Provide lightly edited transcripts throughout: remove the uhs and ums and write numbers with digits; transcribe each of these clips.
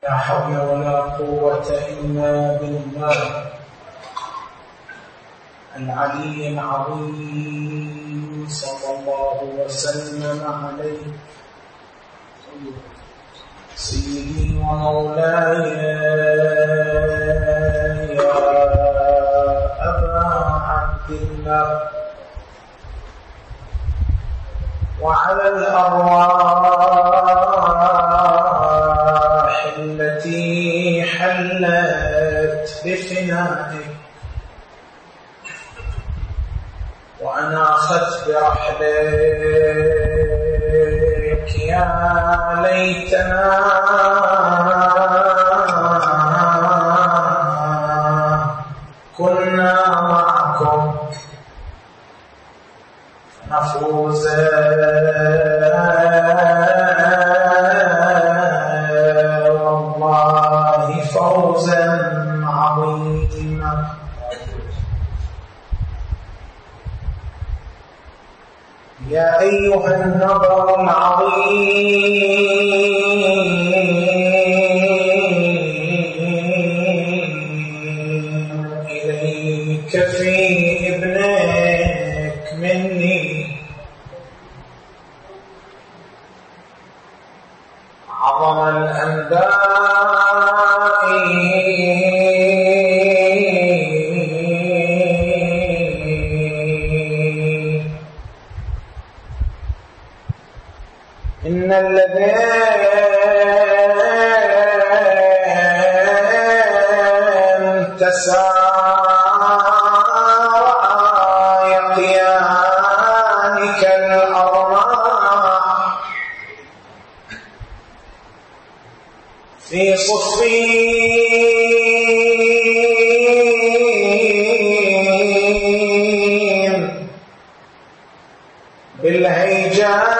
لا حول ولا قوة إلا بالله العلي العظيم. صلى الله وسلم عليه سيدي ومولاي يا أبا عبد الله، وعلى الأرواح التي حلت بفنائك وأناخت برحلك، يا ليتنا كنا معكم نفوز والله فوزا عظيما. يا أيها النظر العظيم إليك في ابنك مني، عظم الأنباء إن الذين تسارع يقيانك الأرواح في صفين بالهيجاء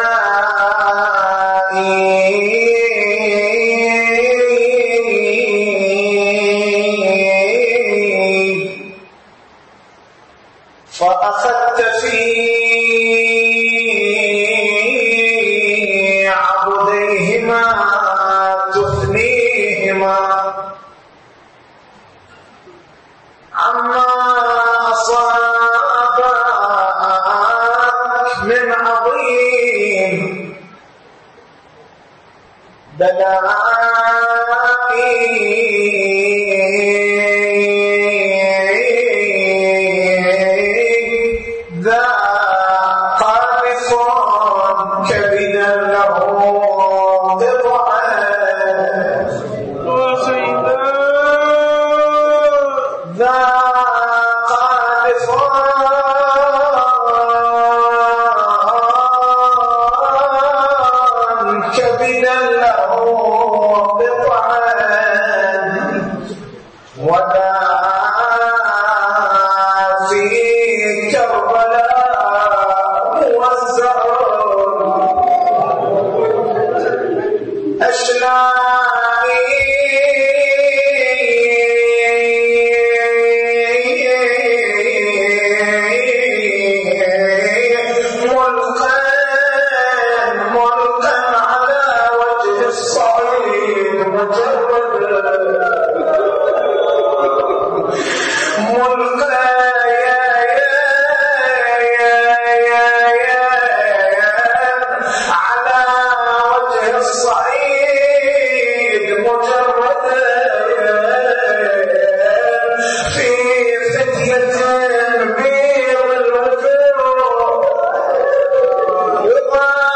فأخذت في عبديهما تثنيهما عما أصابك من عظيم ذا قارف كبدا له ضبعا وسيدا، ذا قارف كبدا له ضبعا ودا في كربلاء موزع أشلاء ملقا على وجه الصعيد مجردا ملقا على وجه الصعيد مجردا في فتية بيض الوجوه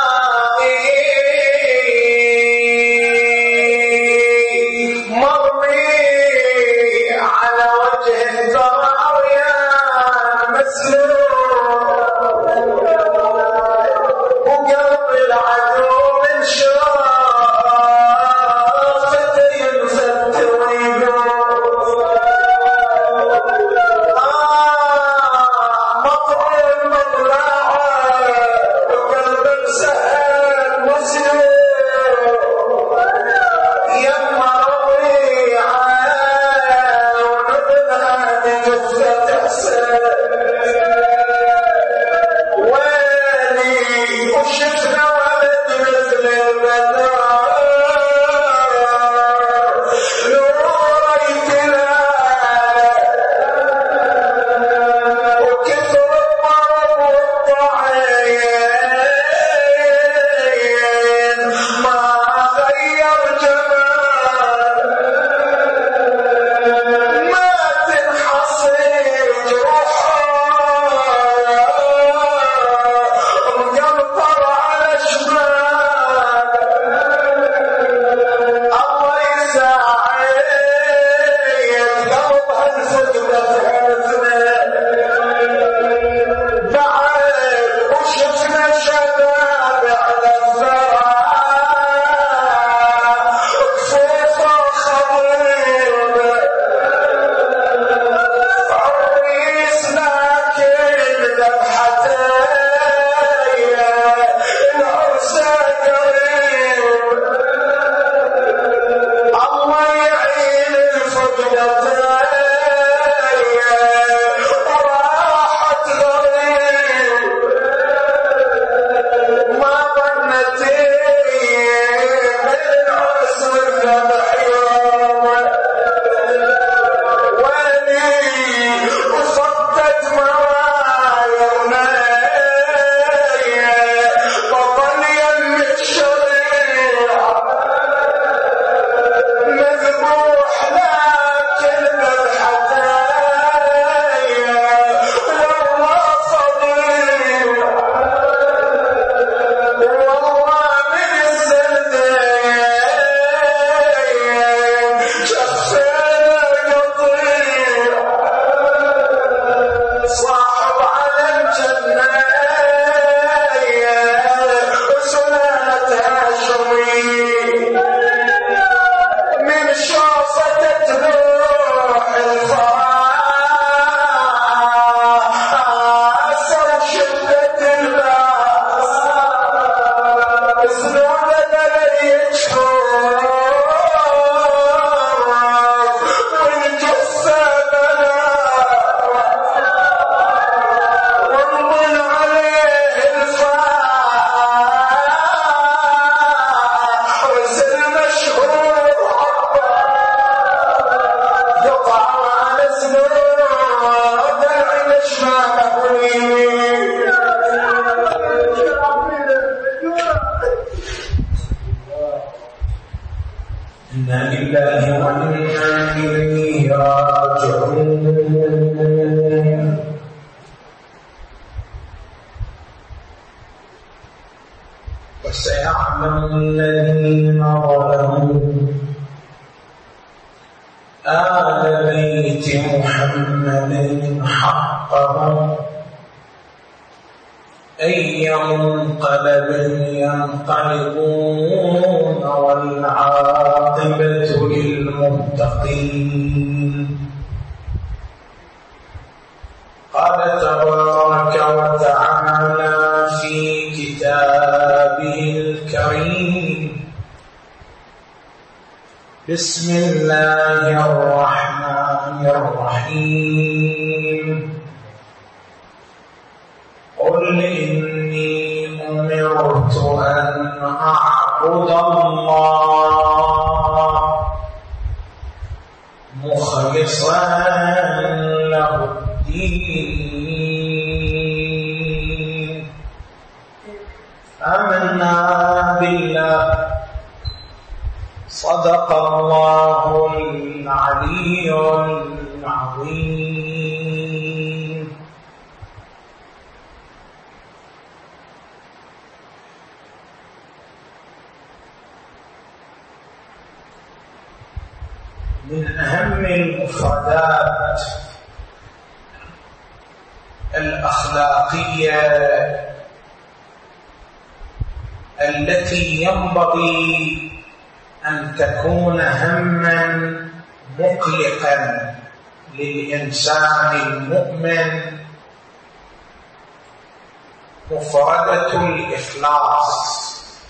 يضائي مرمي لله وإنا إليه راجعون. وسيعلم الذين ظلموا آل بيت محمد حقهم أي منقلب ينقلبون والعاقبة للمتقين. قال تبارك وتعالى في كتابه الكريم: بسم الله الرحمن الرحيم. قل إني أمرت أن أعبد الله مخلصا له الدين. آمنا بالله. صدق الله العلي العظيم. من أهم المفردات الأخلاقية التي ينبغي أن تكون هماً مقلقاً للإنسان المؤمن مفردة الإخلاص.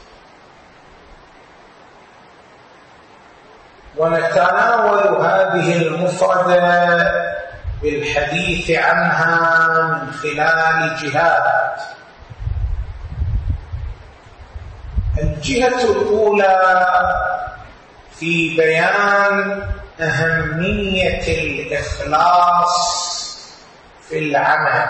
ونتناول هذه المفردة بالحديث عنها من خلال جهات. الجهة الأولى في بيان أهمية الإخلاص في العمل.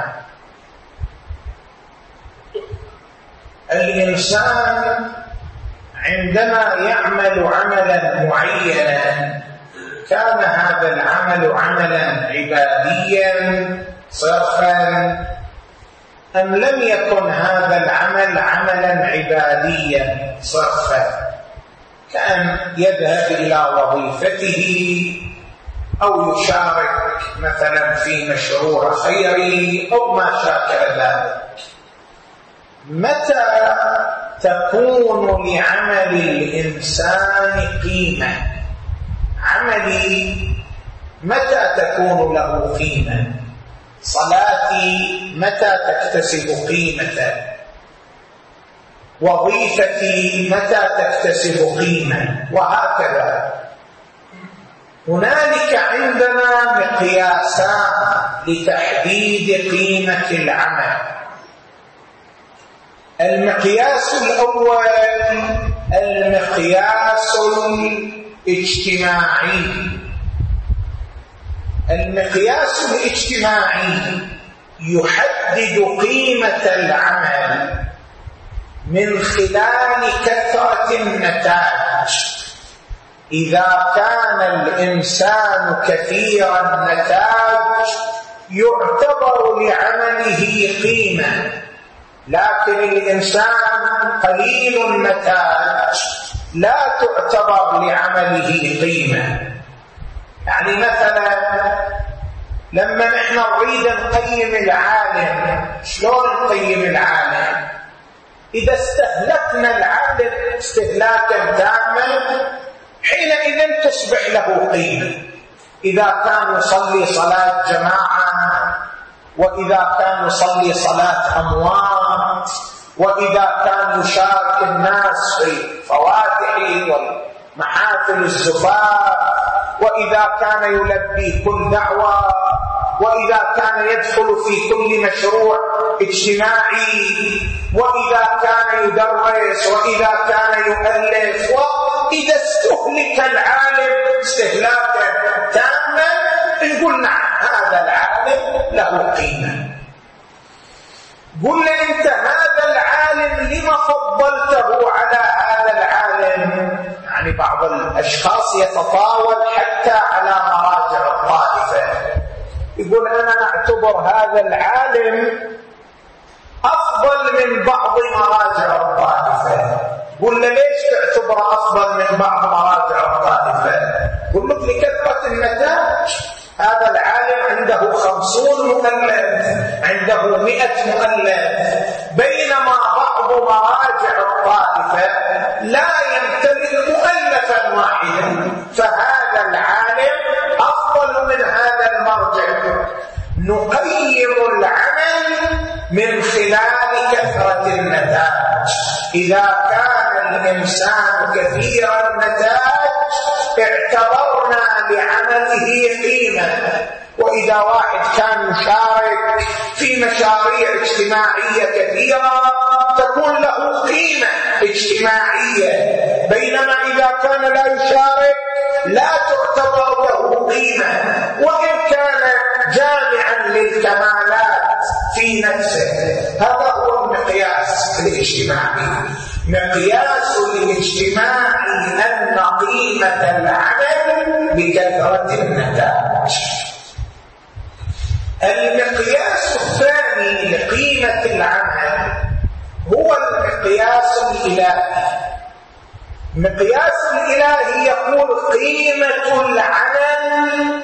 الإنسان عندما يعمل عملا معينا كان هذا العمل عملا عباديا صرفا أم لم يكن هذا العمل عملا عباديا صرفا، كأن يذهب إلى وظيفته أو يشارك مثلا في مشروع خيري أو ما شاكل ذلك. متى تكون لعمل الإنسان قيمة؟ عملي متى تكون له قيمة؟ صلاتي متى تكتسب قيمة؟ وظيفتي متى تكتسب قيمة؟ وهكذا. هنالك عندنا مقياسان لتحديد قيمة العمل. المقياس الأول المقياس الاجتماعي. المقياس الاجتماعي يحدد قيمة العمل من خلال كثرة النتائج. إذا كان الإنسان كثير النتائج يعتبر لعمله قيمة، لكن الإنسان قليل النتائج لا تعتبر لعمله قيمة. يعني مثلا لما نحن نريد نقيم العالم، شلون نقيم العالم؟ إذا استهلكنا العالم استهلاكا تاما حينئذ تصبح له قيمة. إذا كان يصلي صلاة جماعة، وإذا كان يصلي صلاة أموات، وإذا كان يشارك الناس في الفواتح والمحافل الزفاف، وإذا كان يلبي كل دعوة، وإذا كان يدخل في كل مشروع اجتماعي، وإذا كان يدرس، وإذا كان يؤلف، وإذا استهلك العالم استهلاكا تاما نقول نعم هذا العالم له قيمة. قلنا أنت هذا العالم لما فضلته على هذا العالم؟ يعني بعض الأشخاص يتطاول حتى على مراجع الطائفة. يقول أنا أعتبر هذا العالم أفضل من بعض مراجع الطائفة. قلنا ليش تعتبر أفضل من بعض مراجع الطائفة؟ قلت لكثرة النتائج. هذا العالم عنده 50 مؤلف، عنده 100 مؤلف، بينما بعض مراجع الطائفة لا يمتلك مؤلفا واحدا، فهذا العالم أفضل من هذا المرجع. نقيم العمل من خلال كثرة النتائج. إذا كان الإنسان كثير النتائج اعتبرنا لعمله قيمة، وإذا واحد كان يشارك في مشاريع اجتماعية كثيرة تكون له قيمة اجتماعية، بينما إذا كان لا يشارك لا تعتبر له قيمة، وإن كان جامعا للكمالات في نفسه. هذا هو المقياس الاجتماعي. مقياس الاجتماعي أن قيمة العمل بكثرة النتائج. المقياس الثاني لقيمة العمل هو المقياس الإلهي. مقياس الإلهي يقول قيمة العمل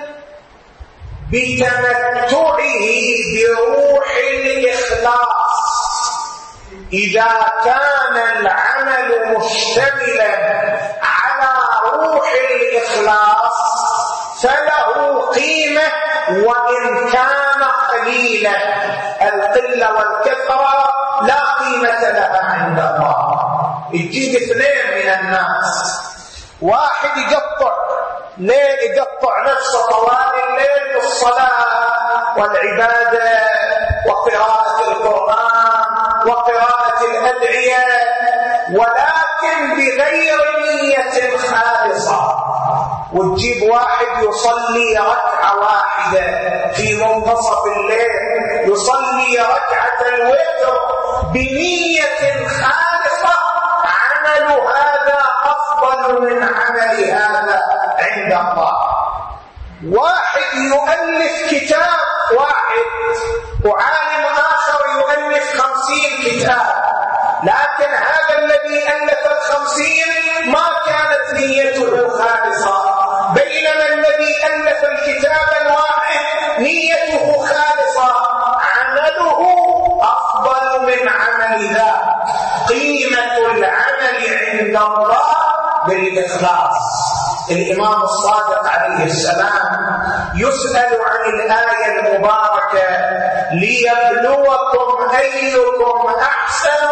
بتمتعه بروح الإخلاص. إذا كان العمل مشتملا على روح الإخلاص فله قيمة وإن كان قليلا. القلة والكثرة لا قيمة لها عند الله. يجيب 2 من الناس، واحد يقطع ليل، يقطع نفسه طوال الليل بالصلاة والعبادة وقراءة القرآن وقراءة الأدعية، ولكن بغير نية خالصة. وتجيب واحد يصلي ركعة واحدة في منتصف الليل، يصلي ركعة الوتر بنية خالصة، عمل هذا أفضل من عمل هذا عند الله. واحد يؤلف كتاب واحد وعالم آخر يؤلف 50 كتاب، لكن هذا الذي ألف 50 ما كانت نيته خالصة، بينما الذي ألف الكتاب الواحد نيته خالصة، عمله أفضل من عمل ذاك. قيمة العمل عند الله بالإخلاص. الإمام الصادق عليه السلام يسأل عن الآية المباركة ليبلوكم أيكم أحسن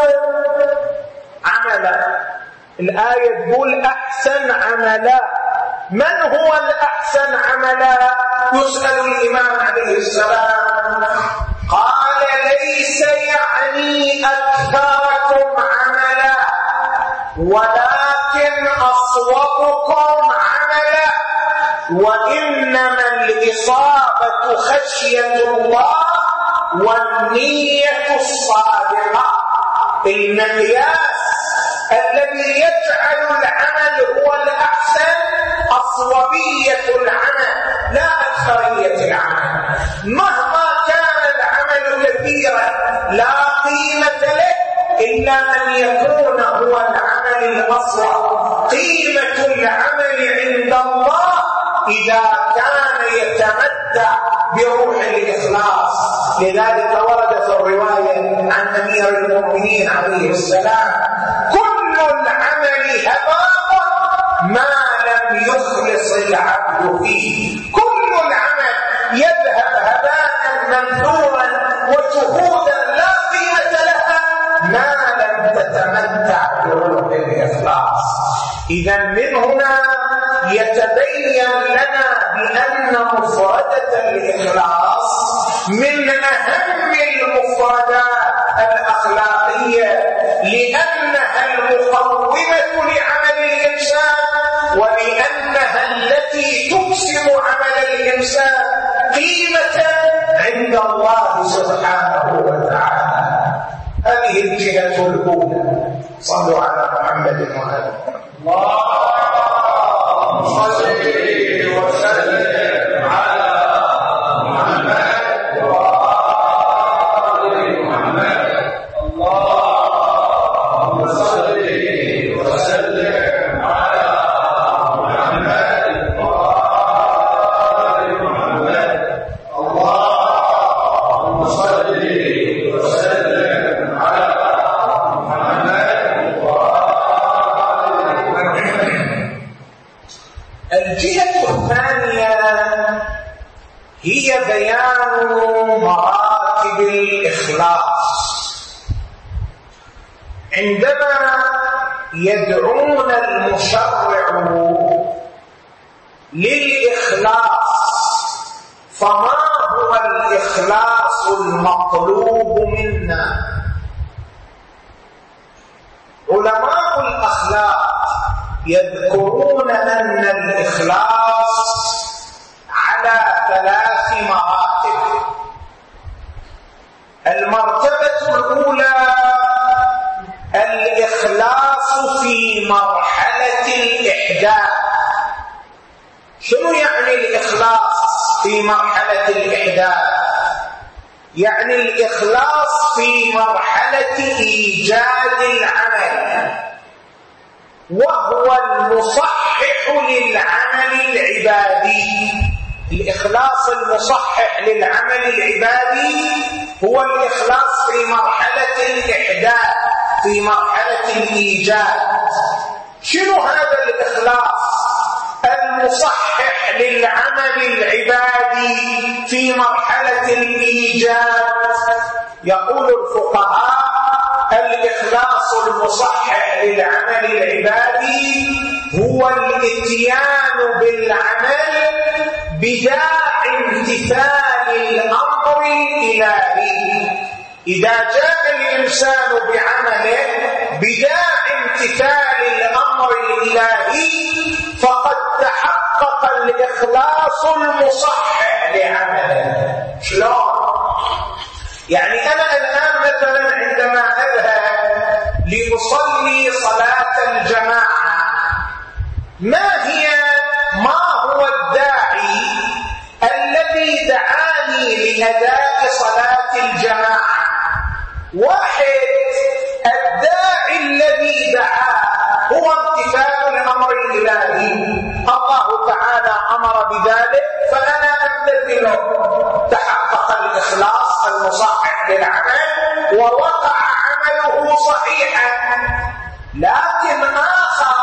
عملا. الآية تقول أحسن عملا. من هو الأحسن عملا؟ يسأل الإمام عليه السلام، قال ليس يعني أكثركم عملا ولكن أصوبكم عملا، وإنما الإصابة خشية الله والنية الصادقة. المقياس الذي يجعل العمل هو الأحسن أصوبية العمل لا أكثرية العمل. مهما كان العمل كثيرا لا قيمة له إلا أن يكون هو العمل الأصوب. قيمة العمل عند الله إذا كان يتمتع بروح الإخلاص. لذلك ورد في الرواية عن أمير المؤمنين عليه السلام: كل العمل هباء ما لم يخلص العبد فيه. كل العمل يذهب هباء منثورا وشهودا لا قيمة لها ما لم تتمتع بروح الإخلاص. إذا من هنا يتبين لنا بأن مفردة الإخلاص من أهم المفردات الأخلاقية، لأنها المقومة لعمل الإنسان، ولأنها التي تكسب عمل الإنسان قيمة عند الله سبحانه وتعالى. هذه الجهة الأولى. صلوا على محمد وآله. الله الجهة الثانية هي بيان مراتب الإخلاص. عندما يدعون المشرع للإخلاص، فما هو الإخلاص المطلوب منا؟ علماء الأخلاق يذكرون أن الإخلاص على 3 مراتب. المرتبة الأولى الإخلاص في مرحلة الإحداث. شنو يعني الإخلاص في مرحلة الإحداث؟ يعني الإخلاص في مرحلة إيجاد العمل، وهو المصحح للعمل العبادي. الإخلاص المصحح للعمل العبادي هو الإخلاص في مرحلة الإحداث، في مرحلة الإيجاد. شنو هذا الإخلاص المصحح للعمل العبادي في مرحلة الإيجاد؟ يقول الفقهاء الإخلاص المصحح للعمل العبادي هو الاتيان بالعمل بداعي امتثال الأمر الإلهي. إذا جاء الإنسان بعمله بداعي امتثال الأمر الإلهي فقد تحقق الإخلاص المصحح لعمله. شلون؟ يعني أنا الآن مثلا عندما أذهب لأصلي صلاة الجماعة، ما هو الداعي الذي دعاني لأداء صلاة الجماعة؟ واحد، الداعي الذي دعاه هو امتثال الأمر الإلهي. الله تعالى أمر بذلك فأنا أمتثله، تحقق الإخلاص المصحح للعمل ووقع عمله صحيحا. لكن آخر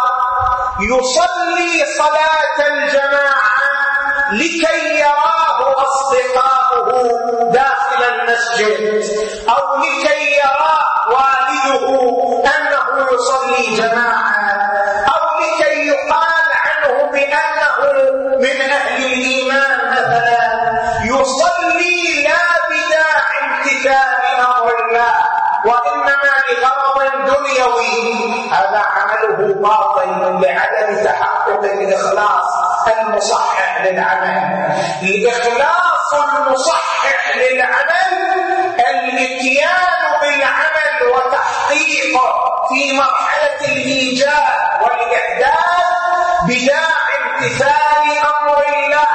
يصلي صلاة الجماعة لكي يراه أصدقاؤه داخل المسجد، أو لكي يراه والده أنه يصلي جماعة، أو لكي يقال عنه بأنه من أهل الإيمان مثلا، يصلي لا بداعي امتثال أمر الله وإنما لغرض دنيوي، هذا عمله باطل لعدم تحقق الإخلاص المصحح للعمل. الإخلاص المصحح للعمل الاتيان بالعمل وتحقيقه في مرحلة الإيجاد والإحداث بداعي امتثال أمر الله.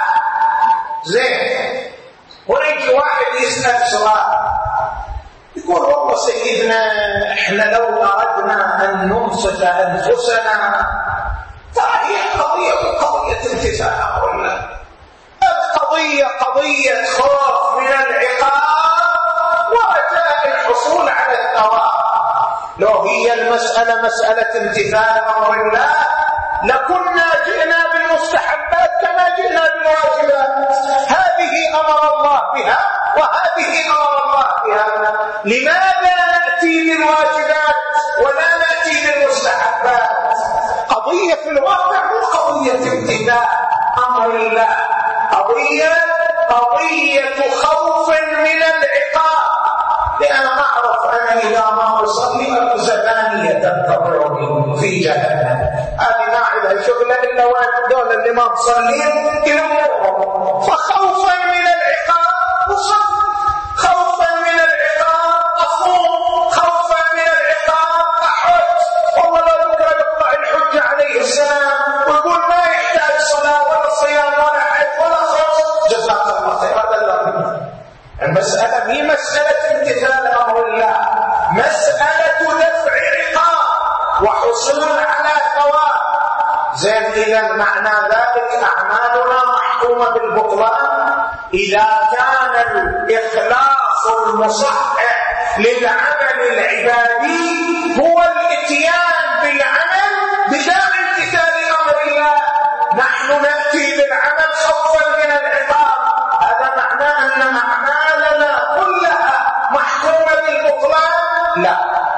زين، ونجي واحد يسأل سؤال يقول والله سيدنا احنا لو أردنا أن ننصف أنفسنا فهي قضية امتثال أمر الله. القضية قضية خوف من العقاب ورجاء الحصول على الثواب. لو هي المسألة مسألة امتثال أمر الله لكنا جئنا بالمستحبات كما جئنا بالواجبات. هذه أمر الله بها وهذه أمر الله بها. لماذا نأتي بالواجبات ولا نأتي بالمستحبات؟ قضية في الواقع مو قضية امتثال أمر الله، قضية خوف من العقاب. لأن أعرف أنا إذا ما أصلي زبانية تتبعني في جهنم، أنا ما عندها شغلة إلا واحد دول اللي ما مصلين يلموهم. فخوفا من العقاب أصلي، خوفا من العقاب أصوم، خوفا من العقاب أحج. والله لو بكرة يطلع الحج عليه السلام ويقول ما يحتاج صلاة ولا صيام ولا حج ولا خوف، جزاك الله خير. هذا لا، المسألة هي مسألة امتثال أمر الله، مسألة دفع عقاب وحصول على ثواب. زين، إذا معنى ذلك أعمالنا محكومة بالبطلان إذا كان الإخلاص المصحح للعمل العبادي هو الاتيان بالعمل بداعي امتثال أمر الله. نحن نحن نأتي بالعمل خوفا من العقاب، هذا معناه أن أعمالنا كلها محكومة بالبطلان؟ لا،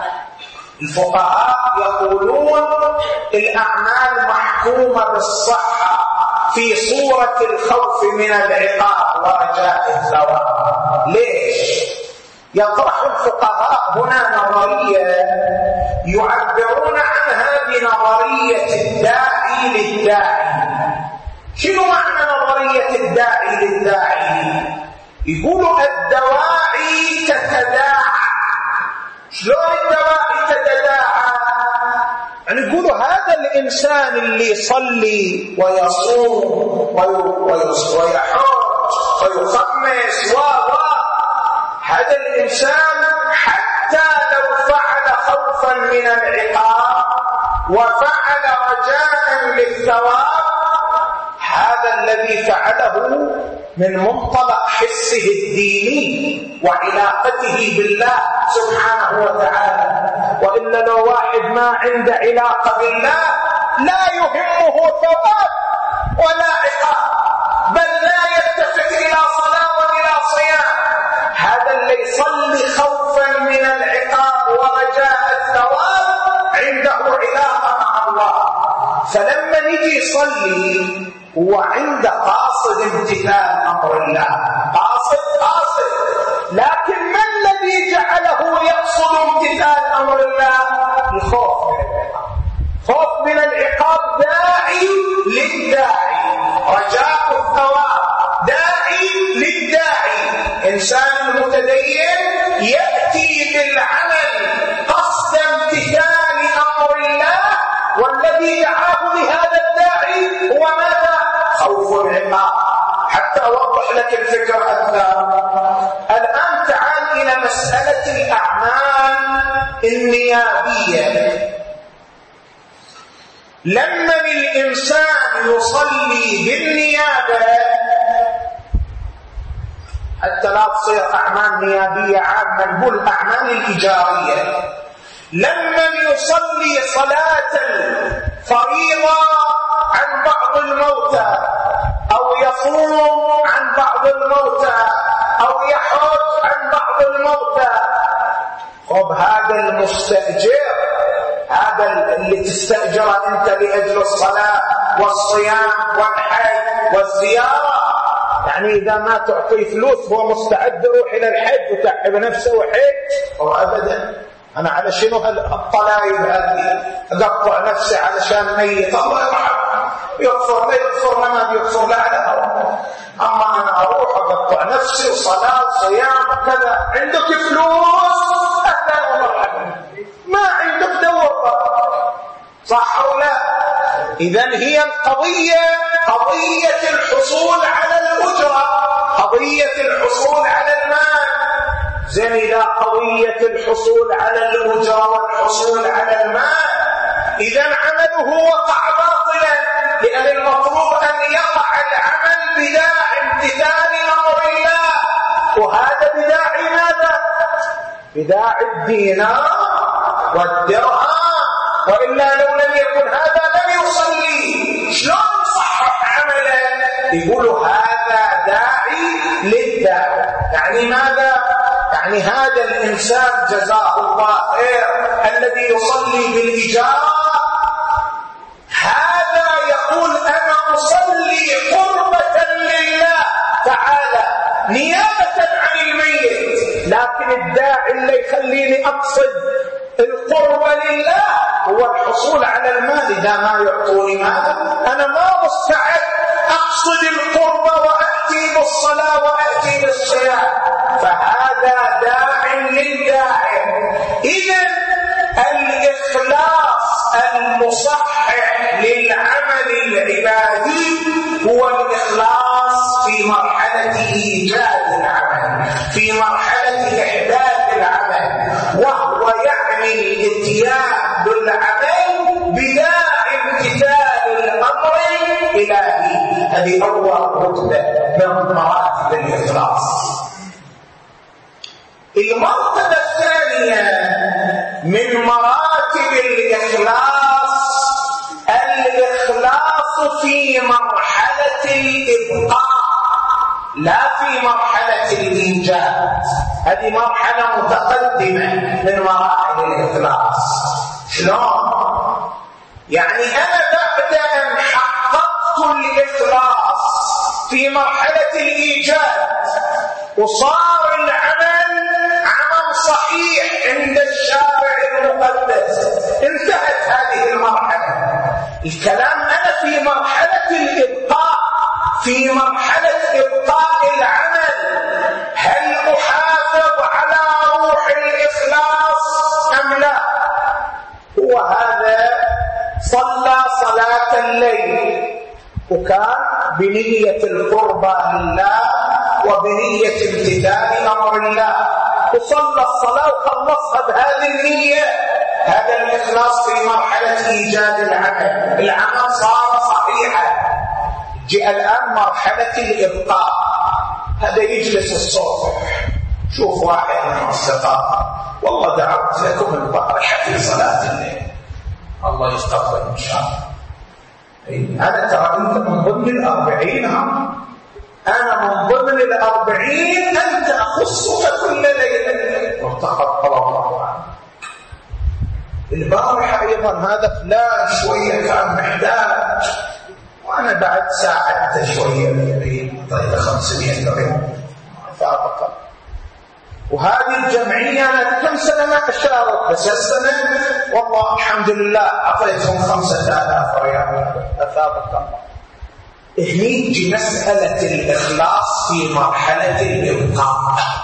الفقهاء يقولون الأعمال محكومة بالصحة في صورة الخوف من العقاب ورجاء الثواب. ليش؟ يطرح الفقهاء هنا نظرية يعبرون عنها بنظرية الداعي للداعي. شنو معنى نظرية الداعي للداعي؟ يقولوا الدواعي تتداعى. شلون الدواعي تتداعى؟ يعني يقولوا هذا الإنسان اللي يصلي ويصوم ويحج ويخمس هذا الإنسان حتى لو فعل خوفا من العقاب وفعل رجاء للثواب، هذا الذي فعله من منطلق حسه الديني وعلاقته بالله سبحانه وتعالى. وإلا لو واحد ما عنده علاقة بالله لا يهمه ثواب ولا عقاب، بل لا يلتفت إلى صلاة وإلى صيام. هذا اللي يصلي خوفا من العقاب ورجاء الثواب عنده علاقة مع الله. فلما نجي يصلي هو عنده قاصد امتثال أمر الله، قاصد، لكن ما الذي جعله يقصد امتثال أمر الله؟ الخوف من العقاب. خوف من العقاب داعي للداعي، رجاء الثواب داعي للداعي. إنسان متدين يأتي بالعمل قصد امتثال أمر الله، والذي دعاه لهذا الداعي هو ماذا؟ خوف العقاب. حتى أوضح لك الفكرة أكثر، الآن تعال إلى مسألة الأعمال النيابية. لما الإنسان يصلي بالنيابة حتى لا تصير أعمال نيابية عامة، نقول الأعمال الإيجارية. لما يصلي صلاة فريضة عن بعض الموتى، أو يصوم عن بعض الموتى، أو يحج عن بعض الموتى، طب هذا المستأجر، هذا اللي تستأجره أنت لأجل الصلاة والصيام والحج والزيارة، يعني إذا ما تعطي فلوس هو مستعد يروح إلى الحج وتعب نفسه وحج؟ أو أبدا. أنا على شنو هالطلايب هذه؟ أقطع نفسي علشان ميت، الله يرحمه، يغفر لي يغفر لما بيغفر له على هواه. أما أنا أروح أقطع نفسي وصلاة وصيام وكذا، عندك فلوس أهلا ومرحبا، ما عندك دور، صح أو لا؟ إذن هي القضية قضية الحصول على الأجرة، قضية الحصول على المال. زين إذا قضية الحصول على الأجرة والحصول على المال، إذن عمله وقع باطلا، لأن المطلوب أن يقع العمل بداعي امتثال أمر الله، وهذا بداعي ماذا؟ بداعي الدينار والدرهم، وإلا لو لم يكن هذا لم يصلي. شلون يصحح عمله؟ يقولوا هذا داعي للداعي. يعني ماذا؟ يعني هذا الإنسان جزاه الله خير الذي يصلي بالإجارة، هذا يقول أنا أصلي قربة لله تعالى نيابة عن الميت، لكن الداعي اللي يخليني أقصد القربة لله هو الحصول على المال. إذا ما يعطوني ماذا؟ أنا ما مستعد أقصد القربة وأأتي بالصلاة وأأتي بالصيام، فهذا داع للداعي. إذن الإخلاص المصحح للعمل العبادي هو الإخلاص في مرحلة إيجاد العمل، في مرحلة إحداث العمل، وهو يعني الاتيان بالعمل بداعي امتثال الأمر الإلهي. هذه أول رتبة من مراتب الإخلاص. المرتبة الثانية من مراتب الإخلاص، الإخلاص في مرحلة لا في مرحلة الإيجاد. هذه مرحلة متقدمة من مراحل الإخلاص. شلون؟ يعني أنا بعد أن حققت الإخلاص في مرحلة الإيجاد وصار العمل عمل صحيح عند الشارع المقدس، انتهت هذه المرحلة. الكلام أنا في مرحلة الإبقاء، في مرحلة إبقاء العمل، هل أحافظ على روح الإخلاص أم لا؟ هو هذا صلى صلاة الليل وكان بنية القربى لله وبنية امتثال أمر الله، وصلى الصلاة وخلصها بهذه النية، هذا الإخلاص في مرحلة إيجاد العمل، العمل صار صحيحا. جاء الآن مرحلة الإبقاء، هذا يجلس الصبح، شوف واحد من الأصدقاء والله دعوت لكم البارحة في صلاة الليل، الله يستقبل إن شاء الله. أنا ترى أنت من ضمن 40، أنا من ضمن 40، أنت أخصك كل ليلة وتقبل الله عنك. البارحة أيضا هذا فلان شوية كان محتاج وأنا بعد ساعدت شوية طيب 500 درهم فأبقى. وهذه الجمعية أنا كم سنة ما أشارك، بس السنة والله الحمد لله أعطيتهم 5000 ريال أثابك الله. هنيجي مسألة الإخلاص في مرحلة الإبقاء،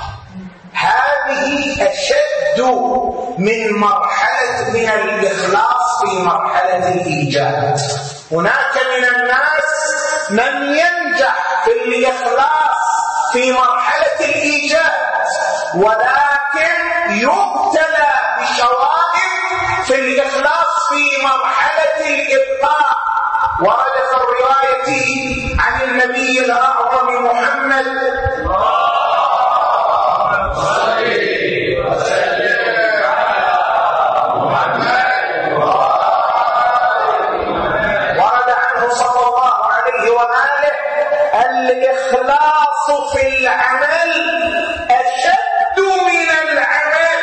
هذه أشد من الإخلاص في مرحلة الإيجاد. هناك من الناس من ينجح في الإخلاص في مرحلة الإيجاد ولكن يبتلى بشوائب في الإخلاص في مرحلة الإبقاء. ورد في الرواية عن النبي الأعظم محمد الإخلاص في العمل أشد من العمل،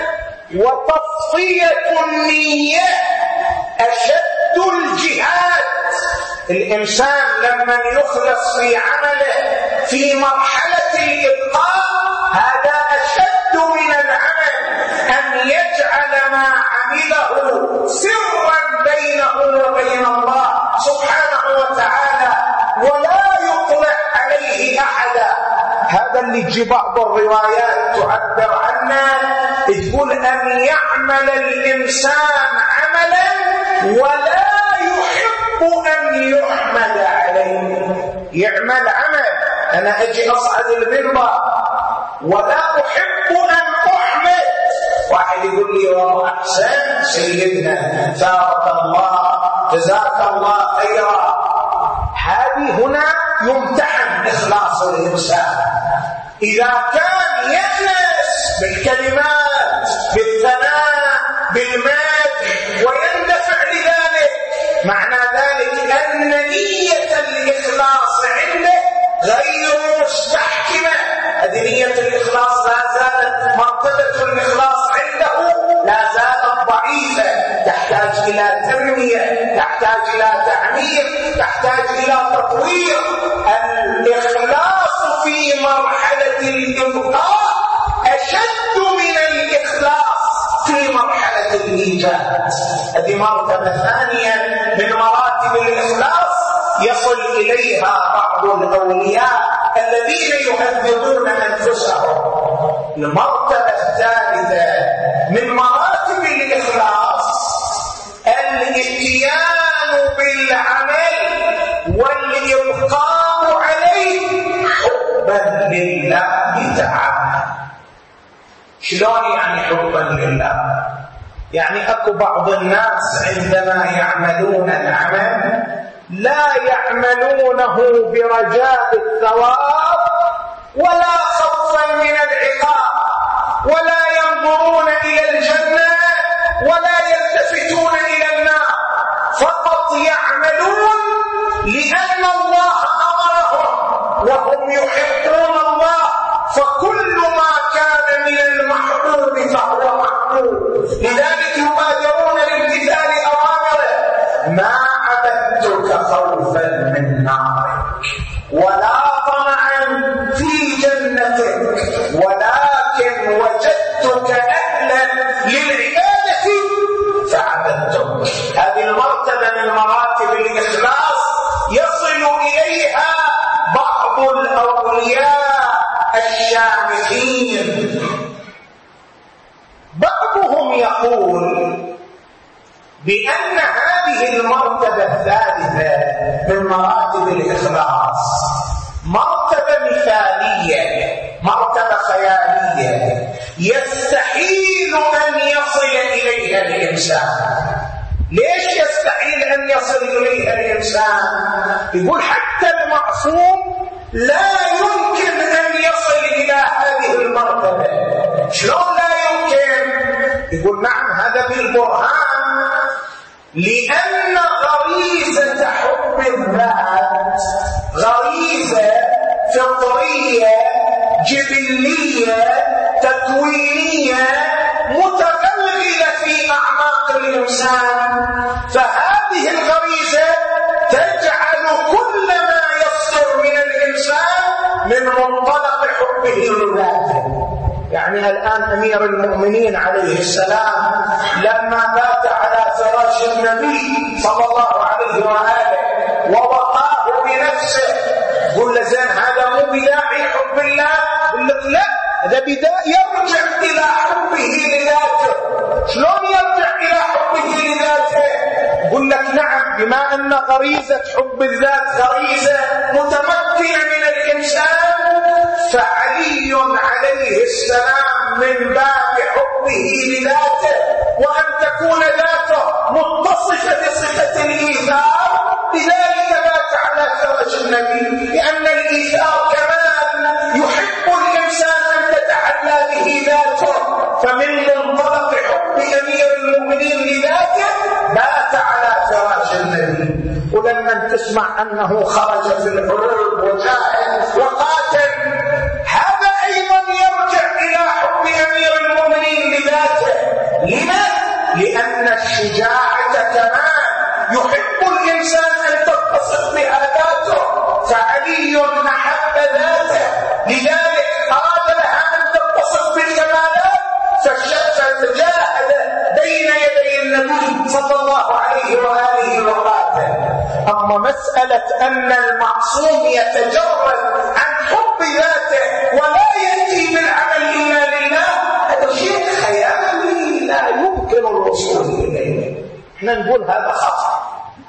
وتصفية النية أشد الجهاد. الإنسان لما يخلص في عمله في مرحلة الإبقاء هذا أشد من العمل، أن يجعل ما عمله سرا بينه وبين الله سبحانه وتعالى ولا يطلع عليه أحدا. هذا اللي تجي بعض الروايات تعبر عنه، تقول أن يعمل الإنسان عملا ولا يحب أن يحمد عليه. يعمل عمل، أنا أجي أصعد المنبر ولا أحب أن أحمد. واحد يقول لي والله أحسن سيدنا ثابت الله جزاك الله خيرا. هذه هنا يمتحن إخلاص الإنسان. إذا كان يأنس بالكلمات بالثناء بالمدح ويندفع لذلك، معنى ذلك أن نية الإخلاص عنده غير مستحكمة. هذه نية الإخلاص لا زالت، مرتبة الإخلاص عنده لا زالت ضعيفة، تحتاج إلى تنمية، تحتاج إلى تعمير، تحتاج إلى تطوير. الإخلاص في مرحلة الإبقاء أشد من الإخلاص في مرحلة الإيجاد. هذه مرتبة ثانية من مراتب الإخلاص يصل إليها بعض الأولياء الذين يهذبون أنفسهم. المرتبة الثالثة من مراتب الإخلاص الاتيان بالعمل والإبقاء عليه حبا لله تعالى. شلون يعني حبا لله؟ يعني أكو بعض الناس عندما يعملون العمل لا يعملونه برجاء الثواب ولا خوفا من العقاب، ولا ينظرون إلى الجنة ولا يلتفتون إلى النار، فقط يعملون لأن الله أمرهم وهم يحبون بأن هذه المرتبة الثالثة من مراتب الإخلاص مرتبة مثالية، مرتبة خيالية، يستحيل أن يصل إليها الإنسان. ليش يستحيل أن يصل إليها الإنسان؟ يقول حتى المعصوم لا يمكن أن يصل إلى هذه المرتبة. شلون لا يمكن؟ يقول نعم هذا بالبرهان، لأن غريزة حب الذات غريزة فطرية جبلية تكوينية متغلغلة في أعماق الإنسان، فهذه الغريزة تجعل كل ما يصدر من الإنسان من منطلق حبه لذاته. يعني الآن أمير المؤمنين عليه السلام لما بات على فراش النبي صلى الله عليه وآله ووقاه بنفسه، قل له زين هذا مو بداعي حب الله؟ قل لك لا، هذا بداعي يرجع إلى حبه لذاته. شلون يرجع إلى حبه لذاته؟ قل لك نعم، بما أن غريزة حب الذات غريزة متمكنة من الإنسان، فعلي عليه السلام من باب حبه لذاته وأن تكون ذاته متصفة بصفة الإيثار، لذلك بات على فرش النبي، لأن الإيثار كمال يحب الإنسان أن تتحلى به ذاته، فمن منطلق حب أمير المؤمنين لذاته بات على فراش النبي. ولما تسمع أنه خرج في الحروب وجاهد وقاتل، هذا أيضا يرجع إلى حب أمير المؤمنين لذاته. لماذا؟ لأن الشجاعة كمال يحب الإنسان أن تتصف بها ذاته، فعلي أحب ذاته لذلك أراد لها أن تتصف بالكمالات، فجاهد بين يدي النبي صلى الله عليه وآله وقاتل. أما مسألة أن المعصوم يتجرد عن حب ذاته ولا يأتي بالعمل إلا لله، هذا شيء خيالي لا يمكن الوصول إليه. احنا نقول هذا خطأ.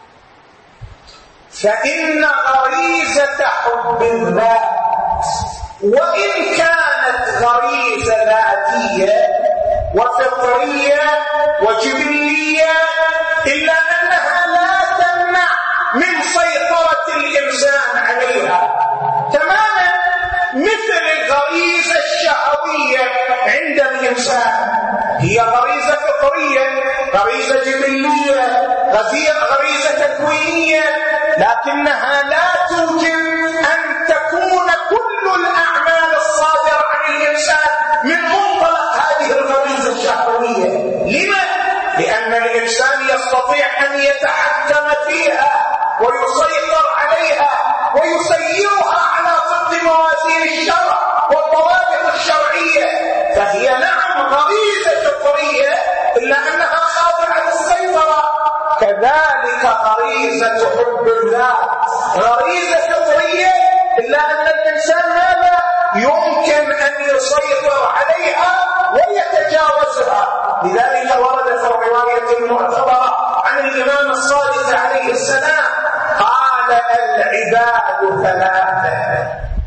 فإن غريزة حب الذات وإن كانت غريزة ذاتية وفطرية وجبلية، إلا أنها لا تمنع من سيطرة الإنسان عليها تماما، مثل الغريزة الشهوية عند الإنسان. هي غريزة فطرية، غريزة جبلية، غريزة تكوينية، لكنها لا توجب أن تكون كل الأعمال الصادرة عن الإنسان من منطلق هذه الغريزة الشهوية. لما؟ لأن الإنسان يستطيع أن يتحكم فيها ويسيطر عليها ويسيرها على ضد موازين الشرع والضوابط الشرعية، فهي نعم غريزة فطرية إلا أنها خاضعة للسيطرة. كذلك غريزة حب الذات غريزة فطرية، إلا أن الإنسان هذا يمكن أن يسيطر عليها ويتجاوزها. لذلك ورد في الرواية المعتبرة عن الإمام الصادق عليه السلام قال: العباد ثلاثة،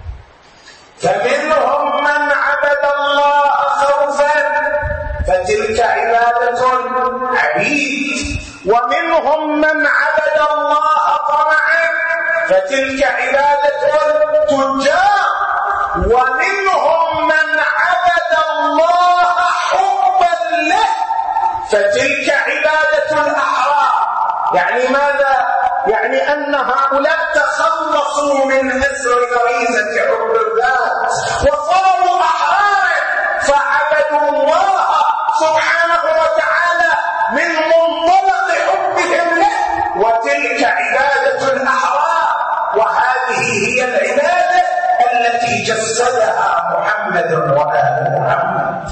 فمنهم من عبد الله خوفا فتلك عبادة عبيد، ومنهم من عبد الله طمعا فتلك عبادة تجار، ومنهم من عبد الله حبا له فتلك عبادة الأحرار. يعني ماذا؟ يعني أن هؤلاء تخلصوا من أسر غريزة حب الذات وصاروا أحرارا، فعبدوا الله سبحانه وتعالى من منطلق حبهم له، وتلك عبادة الأحرار. وهذه هي العبادة التي جسدها محمد وآل محمد.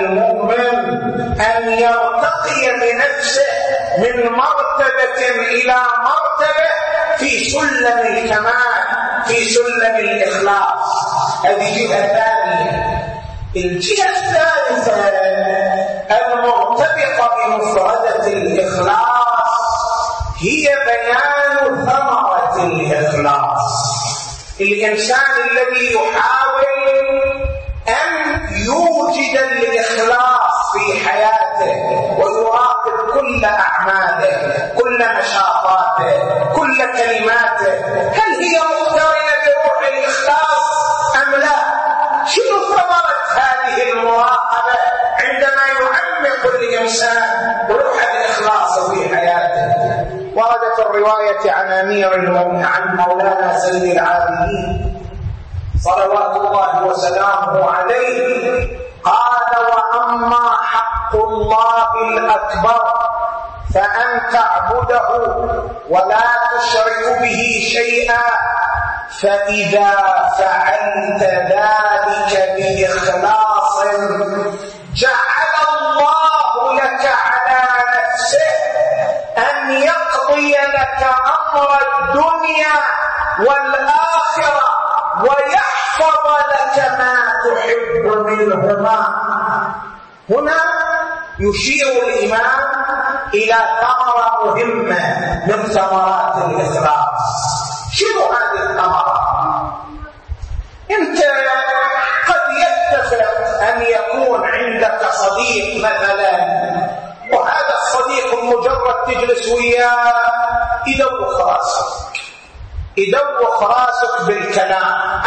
المؤمن أن يرتقي بنفسه من مرتبة إلى مرتبة في سلم الكمال، في سلم الإخلاص. هذه جهة ثانية. الجهة الثالثة المرتبطة بمفردة الإخلاص هي بيان ثمرة الإخلاص. الإنسان الذي يحاول أن يوجد الإخلاص في حياته ويراقب كل أعماله، كل نشاطاته، كل كلماته، هل هي مقترنة بروح الإخلاص أم لا؟ شنو ثمرة هذه المراقبة عندما يعمق الإنسان روح الإخلاص في حياته؟ وردت الرواية عن أمير المؤمنين عن مولانا سيد العابدين صلوات الله وسلامه عليه قال: وأما حق الله الأكبر فأن تعبده ولا تشرك به شيئا، فإذا فعلت ذلك بإخلاص جعل الله لك على نفسه أن يقضي لك أمر الدنيا والآخرة ويحفظ لك ما تحب منهما. هنا يشير الإمام إلى ثمرة مهمة من ثمرات الإخلاص. شنو هذه الثمرة؟ أنت قد يتفق أن يكون عندك صديق مثلا، وهذا الصديق مجرد تجلس وياه يدوخ راسك، يدوخ راسك بالكلام: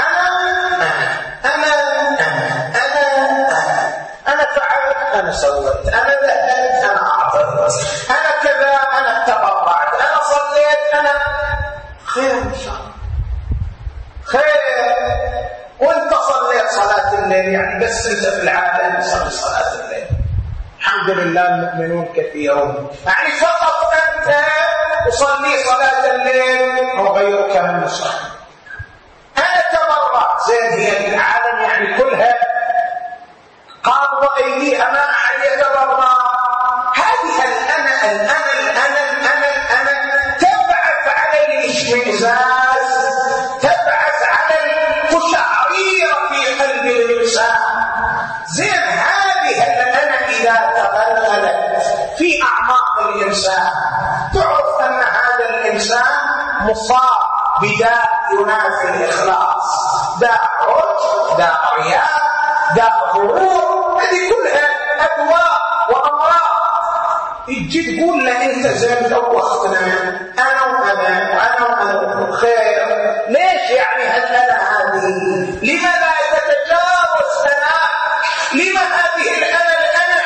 أنا فعلت، أنا سويت، أنا ذهبت، أنا أعطيت، أنا كذا، أنا تبرعت، أنا صليت، أنا خير إن شاء الله خير. وأنت صليت صلاة الليل، يعني بس أنت في العالم تصلي صلاة الليل، الحمد لله المؤمنون كثيرون، يعني فقط أنت تصلي صلاة الليل وغيرك من الصلاة. أنا تبرعت، زين، هي العالم يعني كلها قام أيديها ما أحد يتبرع. هذه الأنا تبعث على الاشمئزاز، تبعث على القشعريرة في قلب الإنسان. زين، هذه الأنا إذا تغلغلت في أعماق الإنسان تعرف أن هذا الإنسان مصاب بداء ينافي الإخلاص، داء عجب، داء رياء، داء غرور، هذه كلها أدواء وأمراض. تجي تقول له أنت زين دوختنا، أنا خير، ليش يعني هالأنا هذه؟ لما لا تتجاوز أناك؟ لما هذه الأنا؟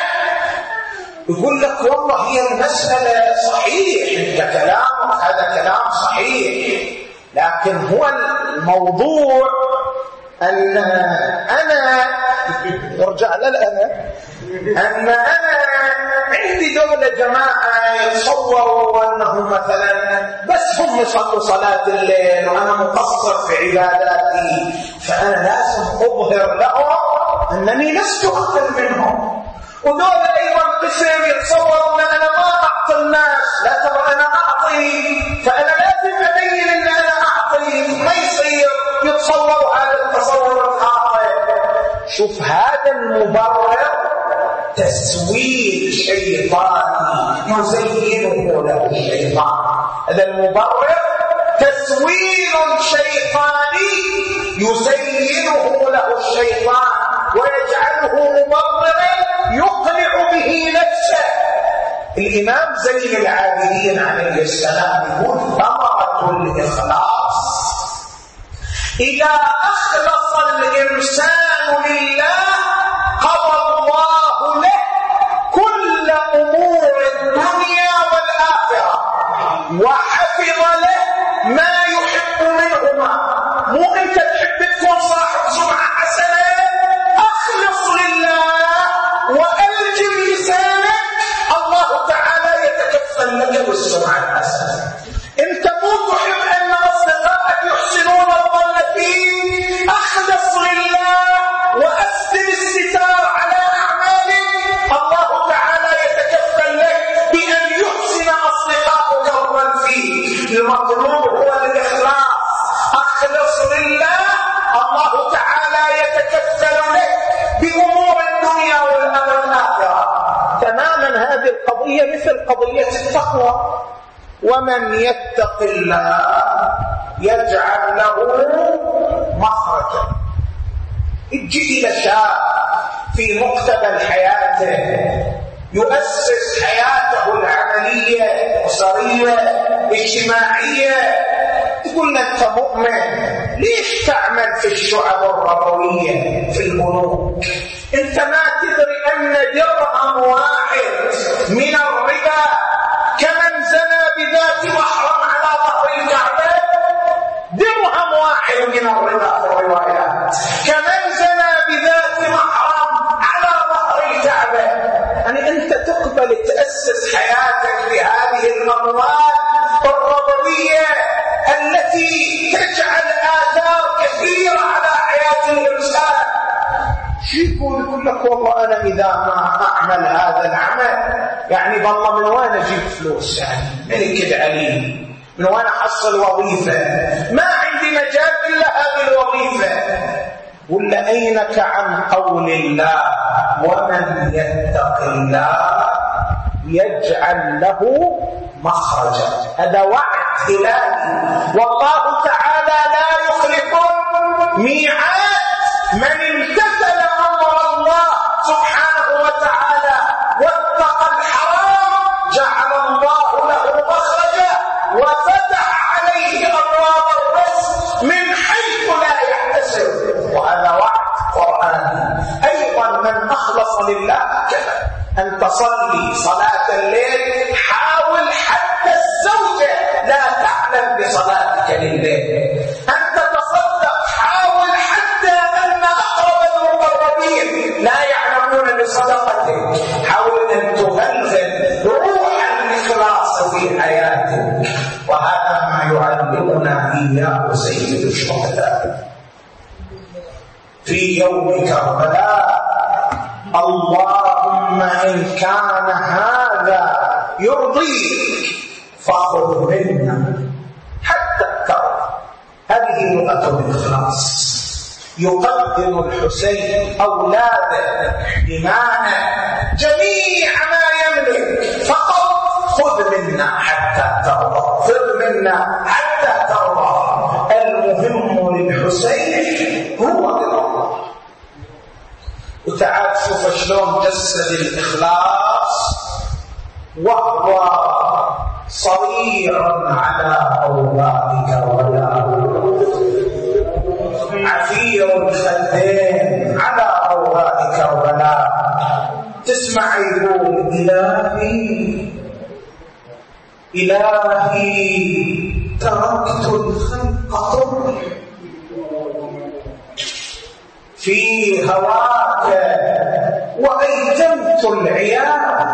يقول لك والله هي المسألة صحيح، أنت كلامك هذا كلام صحيح، لكن هو الموضوع أن أنا يرجع للأنا، أن أنا عندي دولة جماعة يتصوروا أنه مثلا بس هم يصلوا صلاة الليل وأنا مقصر في عباداتي، فأنا لازم أظهر لهم أنني لست أقل منهم. ودول أيضا قسم يتصوروا أن أنا ما أعطي الناس، لا ترى أنا أعطي، فأنا لازم أبين أن أنا أعطي، ما يصير يتصوروا هذا التصور الخاطئ. شوف، هذا المبرر تسويل شيطاني يزينه له الشيطان. هذا المبرر تسويل شيطاني يزينه له الشيطان ويجعله مبررا يقنع به نفسه. الإمام زين العابدين عليه السلام يقول: ثمرة الإخلاص إذا أخلص الإنسان لله قضى الله له كل أمور الدنيا والآخرة وحفظ له ما يحب منهما. مو أنت تحب تكون صاحب سمعة حسنة، أخلص لله وألجم لسانك، الله تعالى يتكفل لك بالسمعة الحسنة. أنت مو تحب أن أصدقائك يحسنون الظن فيك، أخلص لله وأسدل الستار على أعمالك هي مثل قضية التقوى. ومن يتق الله يجعل له مخرجا. تجي إلى شاب في مقتبل حياته يؤسس حياته العملية الأسرية الاجتماعية، تقول له أنت مؤمن، ليش تعمل في الشعب الربوية في البنوك؟ أنت ما تدري أن درهم واحد من الربا كمن زنى بذات محرم على ظهر الكعبة. درهم واحد من الربا في الروايات كمن زنى بذات محرم على ظهر الكعبة. يعني أنت تقبل تأسس حياتك بهذه الأموال الربوية التي تجعل آثار كثيرة على حياة الإنسان. يقول لك والله أنا إذا ما أعمل هذا العمل يعني بالله من وين أجيب فلوس؟ يعني من كده علي من وين أحصل وظيفة؟ ما عندي مجال إلا هذه الوظيفة. ولا أينك عن قول الله ومن يتق الله يجعل له مخرجا. هذا وعد إلهي، والله تعالى لا يخلف ميعاد. من امتثل أمر الله سبحانه وتعالى واتقى الحرام جعل الله له مخرجا وفتح عليه أبواب الرزق من حيث لا يحتسب. وهذا وعد قرآني. أيضا من أخلص لله كذا أن تصلي صلاة الليل، حاول حتى الزوجة لا تعلم بصلاتك لليل. أن تتصدق، حاول حتى أن أقرب المقربين لا يعلمون بصدقتك. حاول أن تغلغل روح الإخلاص في حياتك. وهذا ما يعلمنا إياه سيد الشهداء في يوم كربلاء. اللهم إن كان هذا يرضيك فخذ منا حتى الكرب. هذه نقطة الإخلاص. يقدم الحسين أولاده بمعنى جميع ما يملك، فقط خذ منا حتى ترضى، خذ منا حتى ترضى. المهم للحسين هو رضا. وتعال شوف شلون جسد الإخلاص وهو صريع على أوراق كربلاء، عفير الخدين على أوراق كربلاء. تسمع يقول إلهي إلهي تركت الخلق طر في هواك وأيتمت العيال.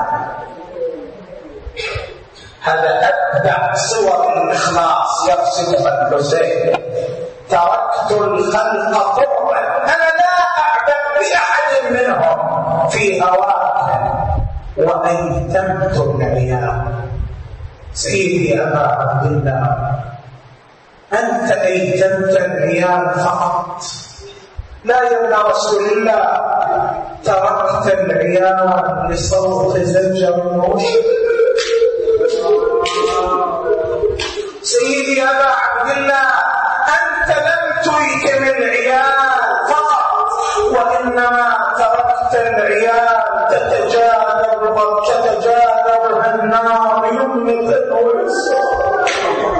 هذا أبدع صور الإخلاص يقصدها الحسين. تركت الخلق طرا، أنا لا أعبد بأحد منهم في هواك وأيتمت العيال. سيدي أبا عبد الله، أنت أيتمت العيال فقط، لا يا رسول الله تركت العيال لصوت زجر وشب. سيدي أبا عبد الله، أنت لم ترك العيال فقط، وإنما تركت العيال تتجاذبها النار يمنة ويسرا.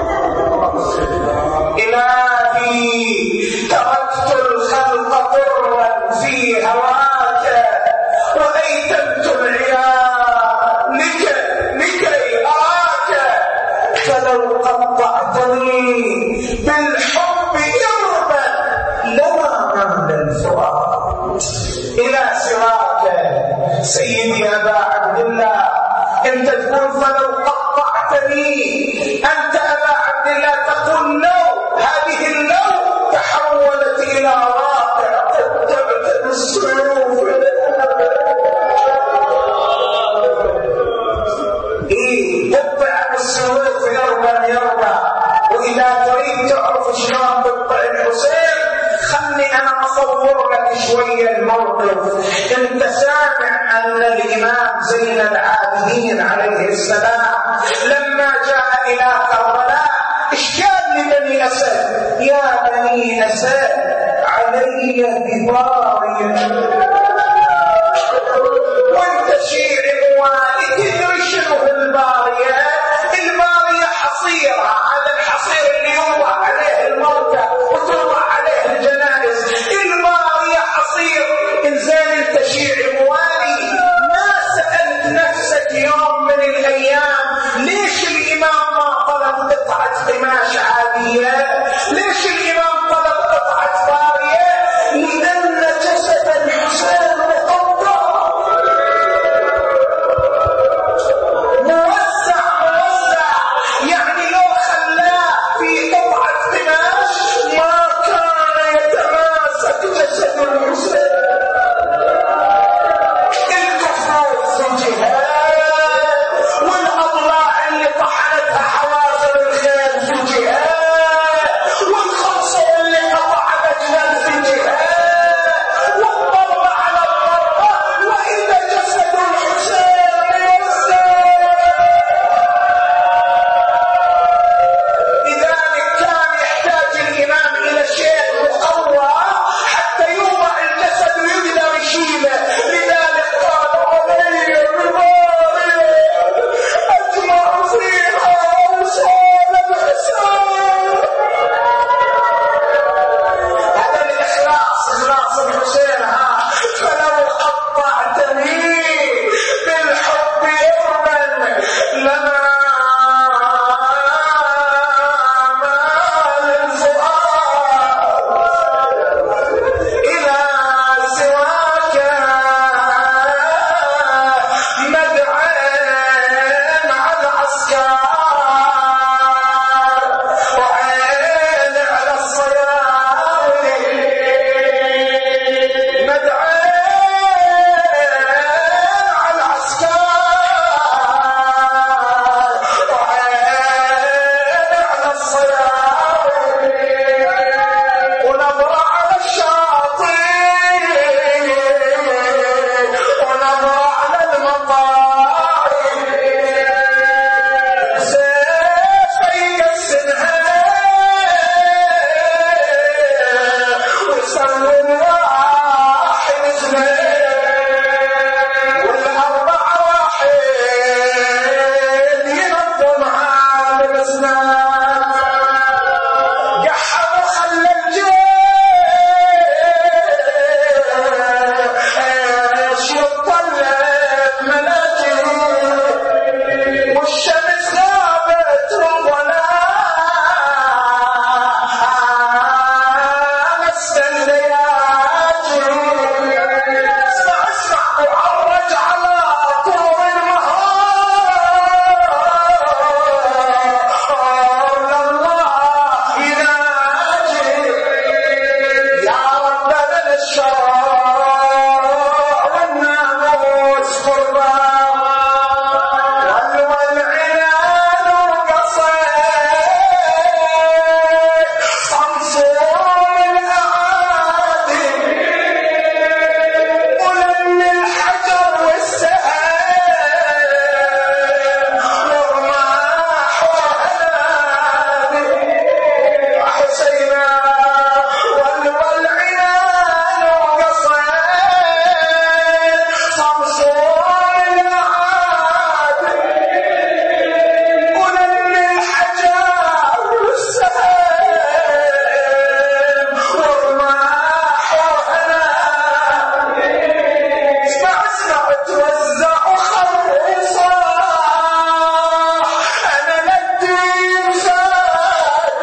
إلهي تركت الخلق طرا في هواك وأيتمت العيال لكي أراك، فلو قطعتني بالحب يربا لما مال الفؤاد إلى سواك. سيدي أبا عبد الله، أنت تقول فلو قطعتني، أنت أبا عبد الله تقول لو. هذه اللو تحولت إلى واقع تبتعد بالسيوف. تبتع بالسيوف يربى. وإذا تريد تعرف شلون تبتع الحسين، خلني أنا أصور لك شوية الموقف. أنت سامع أن الإمام الإمام زين العابدين عليه السلام لما جاء إلى كربلاء إشكال لبني أسد: يا بني أسد علي ببارية وانت شيع موالي. تدري شنو البارية؟ البارية حصيرة، هذا الحصير اللي يوضع عليه الموتى وتوضع عليه الجنائز. البارية حصير. إنزال انت شيع موالي، ما سألت نفسك يوم من الأيام ليش الإمام ما طلب قطعة قماش عادية؟ ليش الإمام طلب قطعة بارية؟ لأن جسد الحسين مقطع موسع، يعني لو خلاه في قطعة قماش ما كان يتماسك جسد الحسين. الكفوف في جهات والأضلاع اللي طحنتها حوازن الخيل في جهات والخنصر اللي قطع رجلا في جهات والضرب على الضربة، وإذا جسد الحسين موسع. لذلك كان يحتاج الإمام إلى شيء مقوى حتى يوضع الجسد ويقدر يشيله. لذلك قال: علي ببارية أجمع فيها أوصال الحسين. هذا الإخلاص، إخلاص الحسين. فلو قطعتني بالحب يوما لما مال الفؤاد إلى سواك مدعين على العسكر وعين على الصياد. مدعين على العسكر وعين على الصياد، ونظرة على الشاطئ ونظرة على المطاعم. سيف يقسمها ويسوي الواحد اثنين والأربعة واحد ينظمها بالأسنان. قحم وخلى الجيش يطلب مناجم والشمس غابت وظلام السلياجم. اسمع وعرج على طور النهار لله يناجي: يا ربنا للشرع والناموس قربان والعنان وقصيد صمصوم الأعادي ولم الحجر والسهام ورماح وهنادي. حسينا والعنان وقصيد صمصوم الأعادي ولم الحجر والسهام ورماح وهنادي. اسمع توزع خرصة أنا للدين فاد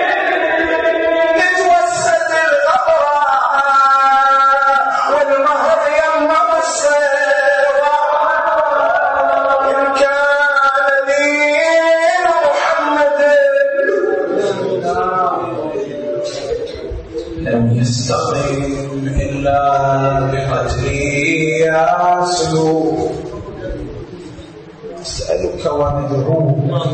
نتوسد الغبراء والمهر يمه السيرة. إن كان دين محمد لم يستقم إلا بقتلي يا سلوك. أسألك وندعوك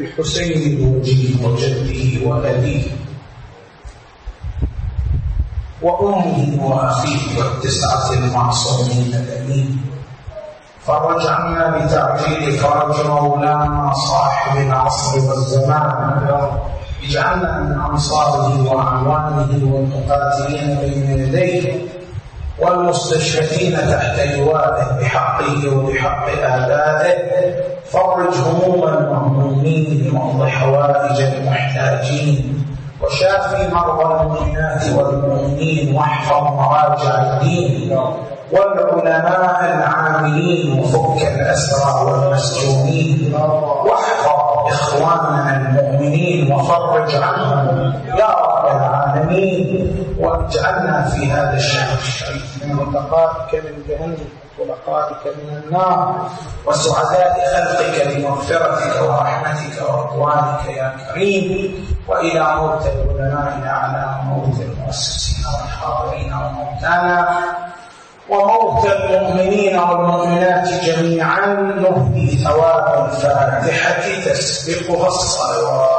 بالحسين بوجهه وجده وأبيه وأمه وأخيه والتسعة المعصومين الأمين. فرج عنا بتعجيل فرج مولانا صاحب العصر والزمان. اجعلنا من أنصاره وأعوانه والمقاتلين بين يديه والمستشهدين تحت لوائه بحقه وبحق آبائه. فرج هموم المهمومين واقض حوائج المحتاجين وشافي مرضى المؤمنات والمؤمنين واحفظ مراجع الدين والعلماء العاملين وفك الأسرى والمسجونين واحفظ إخواننا المؤمنين وفرج عنهم يا رب العالمين. واجعلنا في هذا الشهر الشريف من متقائك من جهنم ولقائك من النار وسعداء خلقك بمغفرتك ورحمتك ورضوانك يا كريم. وإلى موت علمائنا على موت المؤسسين والحاضرين وموتانا وموت المؤمنين والمؤمنات جميعا نهدي ثواب الفاتحة تسبقها الصلوات.